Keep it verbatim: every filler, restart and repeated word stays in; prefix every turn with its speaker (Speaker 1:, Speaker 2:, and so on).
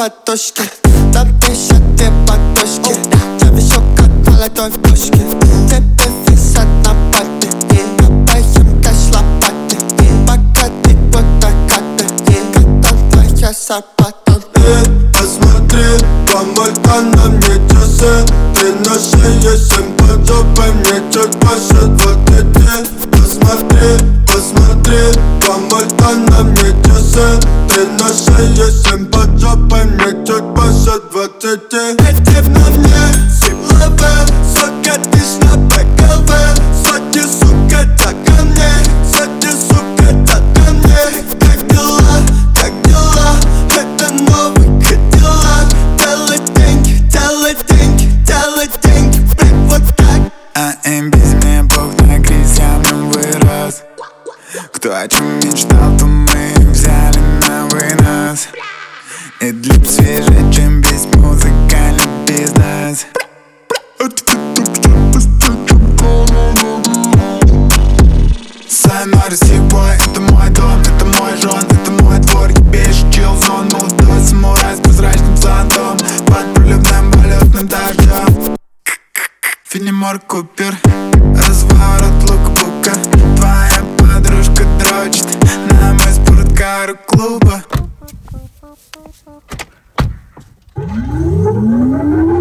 Speaker 1: подушке. Нам дышат две подушки. Я вижу, как молодой в пушке. Тебе висят на пальце. Копаем кэш лопаты. Пока ты будто коты. Готов твоя зарплата.
Speaker 2: Посмотри, помолка на мне часы. Ты на шее, семь под жопой, мне чуть больше двадцати. Посмотри, посмотри, помолка на мне часы. Ты на шее, семь под жопой, мне чуть больше двадцати.
Speaker 1: Эти на мне силовые, сука, ты ж на БКВ. Сотни, сука, так ко мне, сотни, сука, так ко мне. Как дела, как дела, это новый Кадиллак. Делай деньги, делай деньги, делай деньги, блин, вот так.
Speaker 3: А им без меня бог на грязь, я в нем вырос. Кто о чем мечтал, то мы взяли на вынос. И для свежее, чем весь музыкальный бизнес. Сайнори сибой, это мой дом, это мой жон, это мой двор, ебейший чилзон. Молодой самурай с прозрачным зонтом, под проливным полетным дождем. Филимор Купер, разворот лукбука. Твоя подружка дрочит на мой спорткар клуба.